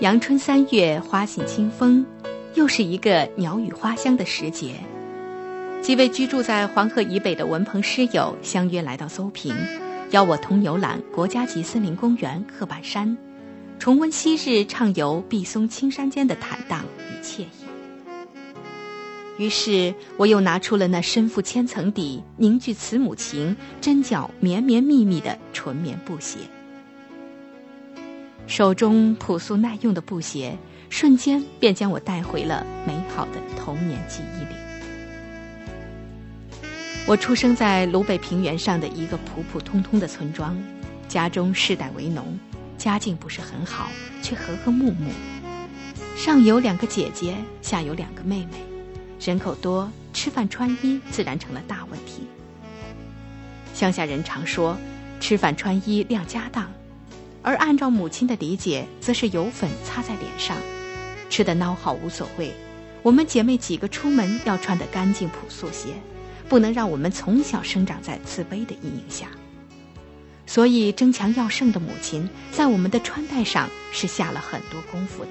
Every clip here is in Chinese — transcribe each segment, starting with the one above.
阳春3月，花信清风，又是一个鸟语花香的时节。几位居住在黄河以北的文朋诗友相约来到邹平，邀我同游览国家级森林公园鹤板山，重温昔日畅游碧松青山间的坦荡与惬意。于是我又拿出了那深覆千层底、凝聚慈母情、针脚绵绵密密的纯棉布鞋。手中朴素耐用的布鞋，瞬间便将我带回了美好的童年记忆里。我出生在鲁北平原上的一个普普通通的村庄，家中世代为农，家境不是很好，却和和睦睦。上有2个姐姐，下有2个妹妹，人口多，吃饭穿衣自然成了大问题。乡下人常说，吃饭穿衣量家当，而按照母亲的理解，则是油粉擦在脸上，吃得孬好无所谓。我们姐妹几个出门要穿得干净朴素些，不能让我们从小生长在自卑的阴影下。所以争强要胜的母亲在我们的穿戴上是下了很多功夫的。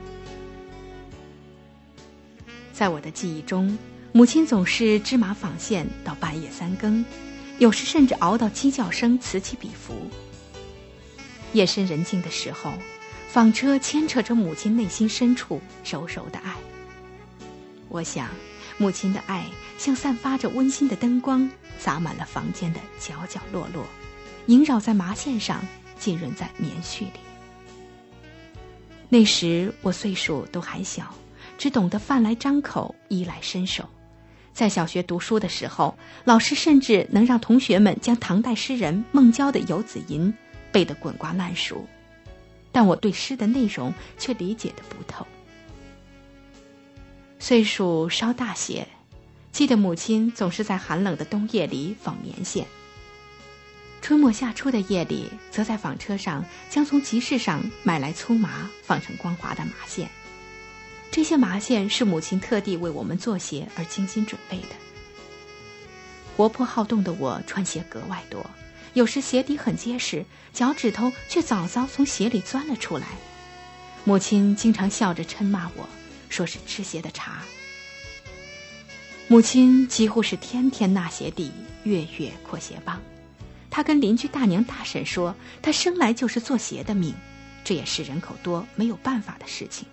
在我的记忆中，母亲总是织麻纺线到半夜3更，有时甚至熬到鸡叫声此起彼伏。夜深人静的时候，纺车牵扯着母亲内心深处柔柔的爱。我想，母亲的爱像散发着温馨的灯光，洒满了房间的角角落落，萦绕在麻线上，浸润在棉絮里。那时我岁数都还小，只懂得饭来张口，衣来伸手。在小学读书的时候，老师甚至能让同学们将唐代诗人孟郊的《游子吟》背得滚瓜烂熟，但我对诗的内容却理解得不透。岁数稍大些，记得母亲总是在寒冷的冬夜里纺棉线，春末夏初的夜里，则在纺车上将从集市上买来粗麻放成光滑的麻线。这些麻线是母亲特地为我们做鞋而精心准备的。活泼好动的我穿鞋格外多，有时鞋底很结实，脚趾头却早早从鞋里钻了出来。母亲经常笑着嗔骂我，说是吃鞋的茬。母亲几乎是天天纳鞋底，月月扩鞋帮。她跟邻居大娘大婶说，她生来就是做鞋的命，这也是人口多没有办法的事情。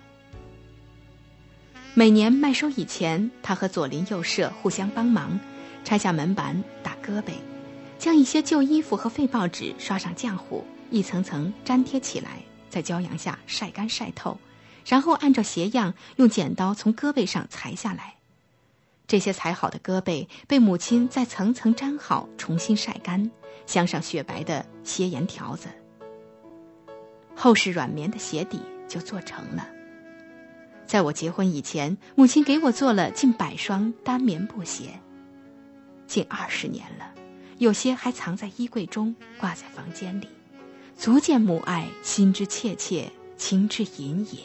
每年麦收以前，她和左邻右舍互相帮忙，拆下门板打胳膊，将一些旧衣服和废报纸刷上浆糊，一层层粘贴起来，在骄阳下晒干晒透，然后按照鞋样用剪刀从胳膊上裁下来。这些裁好的胳膊被母亲再层层粘好，重新晒干，镶上雪白的鞋沿条子，厚实软绵的鞋底就做成了。在我结婚以前，母亲给我做了近100双单棉布鞋，近20年了，有些还藏在衣柜中，挂在房间里，足见母爱心之切切，情之隐隐。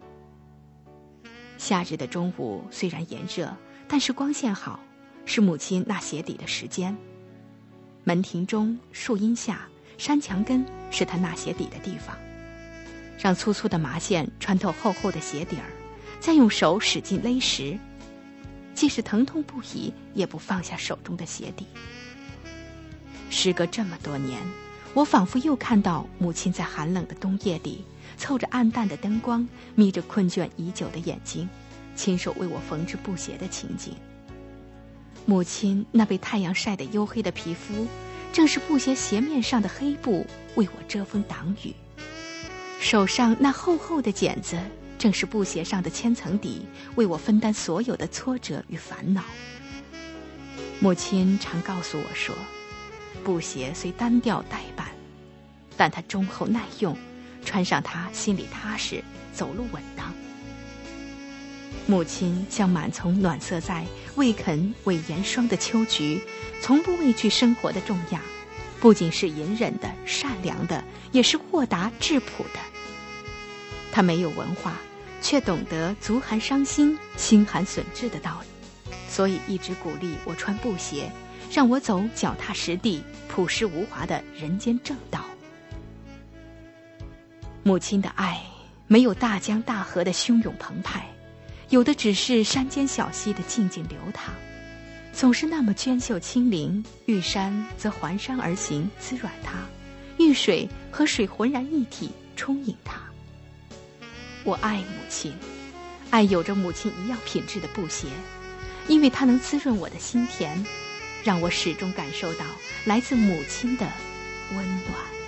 夏日的中午虽然炎热，但是光线好，是母亲纳鞋底的时间。门庭中、树荫下、山墙根是她纳鞋底的地方，让粗粗的麻线穿透厚厚的鞋底儿，再用手使劲勒实，即使疼痛不已，也不放下手中的鞋底。时隔这么多年，我仿佛又看到母亲在寒冷的冬夜里，凑着暗淡的灯光，眯着困倦已久的眼睛，亲手为我缝制布鞋的情景。母亲那被太阳晒得黝黑的皮肤，正是布鞋鞋面上的黑布为我遮风挡雨。手上那厚厚的茧子，正是布鞋上的千层底，为我分担所有的挫折与烦恼。母亲常告诉我说，布鞋虽单调呆板，但它忠厚耐用，穿上它心里踏实，走路稳当。母亲像满丛暖色在，未肯伪言霜的秋菊，从不畏惧生活的重压，不仅是隐忍的、善良的，也是豁达质朴的。她没有文化，却懂得足寒伤心，心寒损志的道理，所以一直鼓励我穿布鞋，让我走脚踏实地、朴实无华的人间正道。母亲的爱没有大江大河的汹涌澎湃，有的只是山间小溪的静静流淌，总是那么娟秀清灵。遇山则环山而行，滋润它；遇水和水浑然一体，充盈它。我爱母亲，爱有着母亲一样品质的布鞋，因为它能滋润我的心田，让我始终感受到来自母亲的温暖。